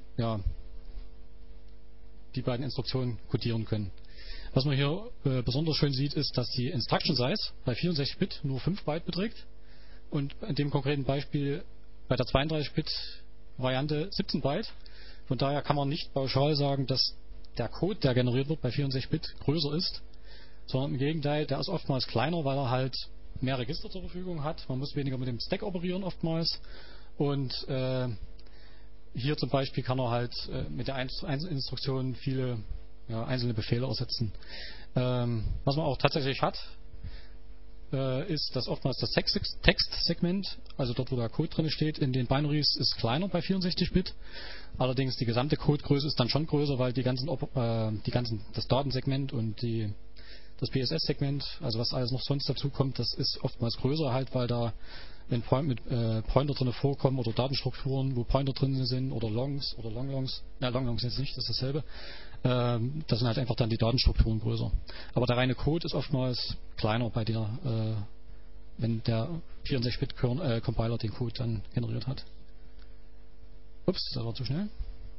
die beiden Instruktionen codieren können. Was man hier besonders schön sieht, ist, dass die Instruction Size bei 64-Bit nur 5 Byte beträgt und in dem konkreten Beispiel bei der 32-Bit-Variante 17 Byte. Von daher kann man nicht pauschal sagen, dass der Code, der generiert wird, bei 64-Bit größer ist, sondern im Gegenteil, der ist oftmals kleiner, weil er halt mehr Register zur Verfügung hat. Man muss weniger mit dem Stack operieren oftmals und hier zum Beispiel kann er halt mit der Instruktion viele einzelne Befehle ersetzen. Was man auch tatsächlich hat, ist, dass oftmals das Textsegment, also dort, wo der Code drin steht, in den Binaries ist kleiner bei 64-Bit. Allerdings die gesamte Codegröße ist dann schon größer, weil das Datensegment und das PSS-Segment, also was alles noch sonst dazu kommt, das ist oftmals größer halt, weil da wenn Pointer drin vorkommen oder Datenstrukturen, wo Pointer drin sind oder Longs oder Longlongs, Longlongs jetzt nicht, das ist dasselbe, das sind halt einfach dann die Datenstrukturen größer. Aber der reine Code ist oftmals kleiner bei wenn der 64-Bit-Compiler den Code dann generiert hat. Ups, das war zu schnell.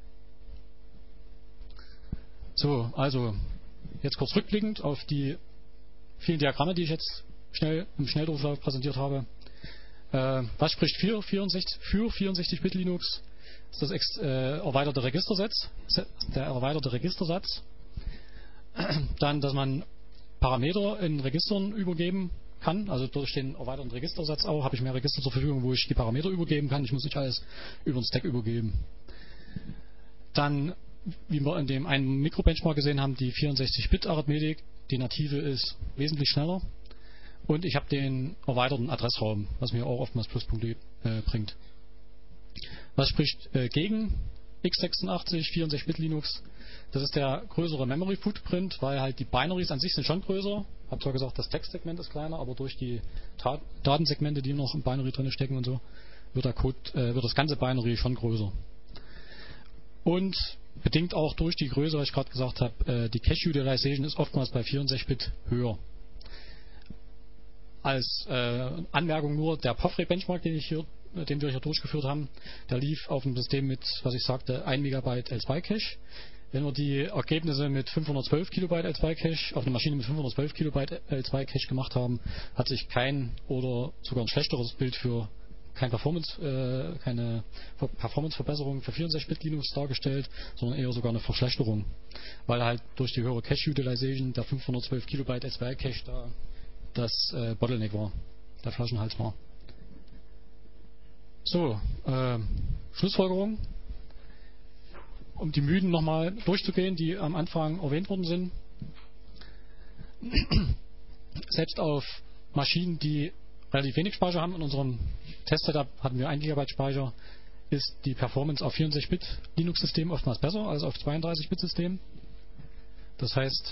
So, also jetzt kurz rückblickend auf die vielen Diagramme, die ich jetzt im Schnelldurchlauf präsentiert habe. Was spricht für 64-Bit Linux? Das ist das erweiterte Registersatz. Dann, dass man Parameter in Registern übergeben kann. Also durch den erweiterten Registersatz auch habe ich mehr Register zur Verfügung, wo ich die Parameter übergeben kann. Ich muss nicht alles über den Stack übergeben. Dann, wie wir in dem einen Mikrobenchmark gesehen haben, die 64-Bit-Arithmetik. Die native ist wesentlich schneller. Und ich habe den erweiterten Adressraum, was mir auch oftmals Pluspunkte bringt. Was spricht gegen x86, 64-Bit Linux? Das ist der größere Memory Footprint, weil halt die Binaries an sich sind schon größer. Ich habe zwar gesagt, das Textsegment ist kleiner, aber durch die Datensegmente, die noch im Binary drin stecken und so, wird das ganze Binary schon größer. Und bedingt auch durch die Größe, was ich gerade gesagt habe, die Cache Utilization ist oftmals bei 64-Bit höher. Als Anmerkung nur, der Pofre-Benchmark, den wir hier durchgeführt haben, der lief auf einem System mit, was ich sagte, 1 Megabyte L2-Cache. Wenn wir die Ergebnisse mit 512 Kilobyte L2-Cache auf eine Maschine mit 512 Kilobyte L2-Cache gemacht haben, hat sich kein oder sogar ein schlechteres Bild für keine Performance-Verbesserung für 64-Bit Linux dargestellt, sondern eher sogar eine Verschlechterung. Weil halt durch die höhere Cache-Utilization der 512 Kilobyte L2-Cache da das Bottleneck war, der Flaschenhals war. So, Schlussfolgerung. Um die Mythen nochmal durchzugehen, die am Anfang erwähnt worden sind. Selbst auf Maschinen, die relativ wenig Speicher haben, in unserem Test-Setup hatten wir 1 GB Speicher, ist die Performance auf 64-Bit Linux-System oftmals besser als auf 32-Bit-Systemen. Das heißt,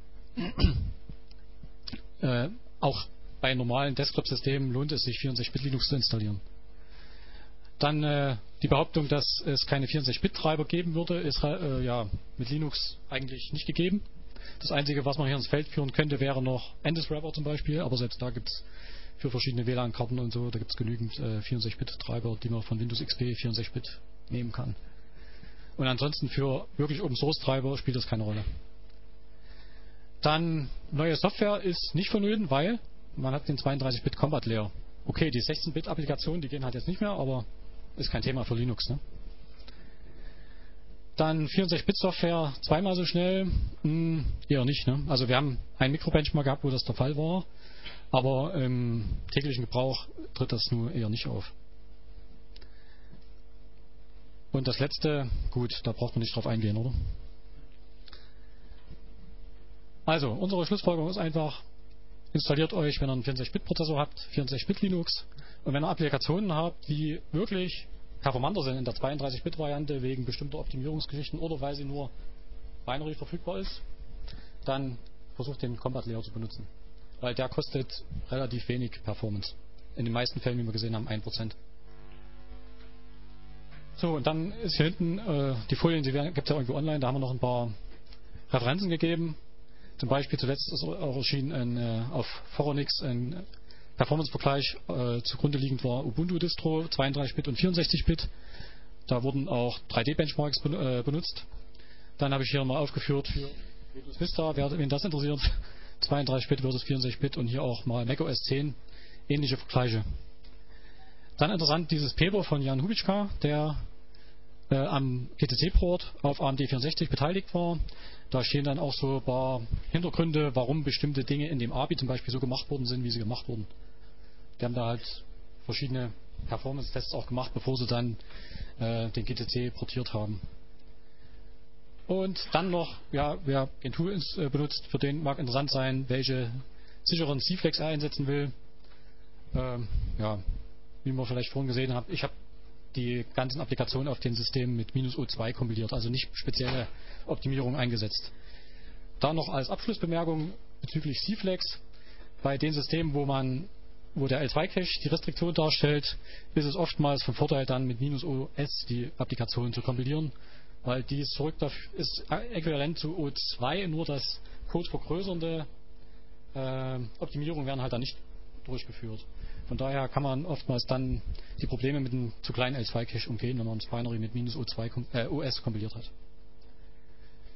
auch bei normalen Desktop-Systemen lohnt es sich, 64-Bit Linux zu installieren. Dann die Behauptung, dass es keine 64-Bit-Treiber geben würde, ist mit Linux eigentlich nicht gegeben. Das Einzige, was man hier ins Feld führen könnte, wäre noch Endless-Wrapper zum Beispiel, aber selbst da gibt es für verschiedene WLAN-Karten und so, da gibt es genügend 64-Bit-Treiber, die man von Windows XP 64-Bit nehmen kann. Und ansonsten für wirklich Open-Source-Treiber spielt das keine Rolle. Dann, neue Software ist nicht vonnöten, weil man hat den 32-Bit Combat Layer. Okay, die 16-Bit-Applikationen, die gehen halt jetzt nicht mehr, aber ist kein Thema für Linux, ne? Dann 64-Bit-Software zweimal so schnell, eher nicht, ne? Also wir haben einen Mikrobenchmark gehabt, wo das der Fall war, aber im täglichen Gebrauch tritt das nur eher nicht auf. Und das letzte, gut, da braucht man nicht drauf eingehen, oder? Also, unsere Schlussfolgerung ist einfach, installiert euch, wenn ihr einen 64-Bit-Prozessor habt, 64-Bit Linux. Und wenn ihr Applikationen habt, die wirklich performanter sind in der 32-Bit-Variante wegen bestimmter Optimierungsgeschichten oder weil sie nur binary verfügbar ist, dann versucht den Combat Layer zu benutzen. weil der kostet relativ wenig Performance. In den meisten Fällen, wie wir gesehen haben, 1%. So, und dann ist hier hinten die Folien, die gibt es ja irgendwo online, da haben wir noch ein paar Referenzen gegeben. Zum Beispiel zuletzt ist auch erschienen auf Phoronix ein Performance-Vergleich. Zugrunde liegend war Ubuntu-Distro, 32-Bit und 64-Bit. Da wurden auch 3D-Benchmarks benutzt. Dann habe ich hier mal aufgeführt für Windows Vista, wen das interessiert, 32-Bit versus 64-Bit und hier auch mal macOS 10, ähnliche Vergleiche. Dann interessant dieses Paper von Jan Hubitschka, der am GTC-Port auf AMD 64 beteiligt war. Da stehen dann auch so ein paar Hintergründe, warum bestimmte Dinge in dem ABI zum Beispiel so gemacht worden sind, wie sie gemacht wurden. Die haben da halt verschiedene Performance-Tests auch gemacht, bevor sie dann den GTC portiert haben. Und dann noch, ja, wer Gentoo benutzt, für den mag interessant sein, welche sicheren C-Flex er einsetzen will. Ja, wie man vielleicht vorhin gesehen hat, ich habe die ganzen Applikationen auf den Systemen mit -O2 kompiliert, also nicht spezielle Optimierung eingesetzt. Da noch als Abschlussbemerkung bezüglich C-Flex, bei den Systemen, wo der L2-Cache die Restriktion darstellt, ist es oftmals von Vorteil, dann mit -OS die Applikation zu kompilieren, weil dies ist äquivalent zu O2, nur das codevergrößernde Optimierungen werden halt dann nicht durchgeführt. Von daher kann man oftmals dann die Probleme mit einem zu kleinen L2-Cache umgehen, wenn man das Binary mit -O2 OS kompiliert hat.